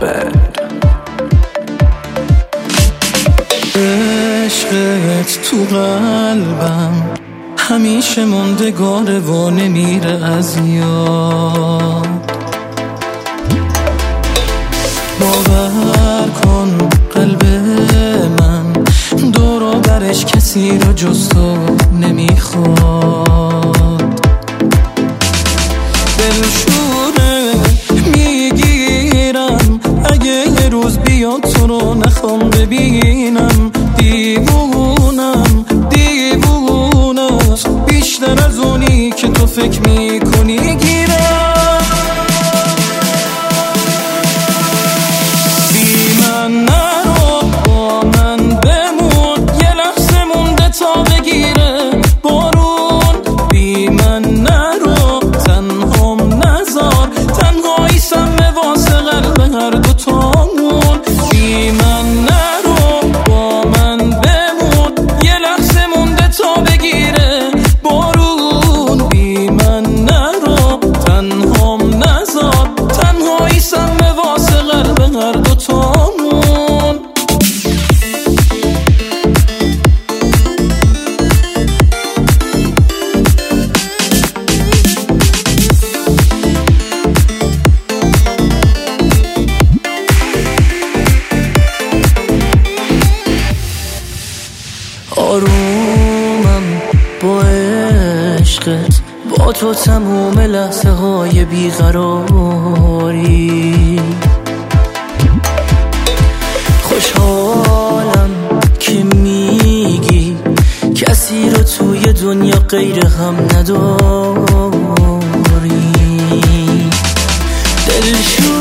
bed. عشقت تو قلبم همیشه موندگاره و نمیره از یاد. باور کن قلب من دور و برش کسی رو جز تو نمیخواد. دلشوره میگیرم اگه یه روز بیاد تو رو نخوام ببینم. دیوونم بیشتر از اونی که تو فکر میکنی گیرم. بی من نرو با من بمون یه لحظه مونده تا بگیره بارون. بی من نرو تنهام نذار تنهایی سمه واسه قلب هر دوتامون. بی من نرو با من بمون یه لحظه مونده تا بگیره بارون. بی من نرو تنهام نذار تنهایی سمه واسه قلب هر دوتامون. آرومم با عشقت با تو تموم لحظه های بیقراری. خوشحالم که میگی کسی رو توی دنیا غیر هم نداری. دلشوره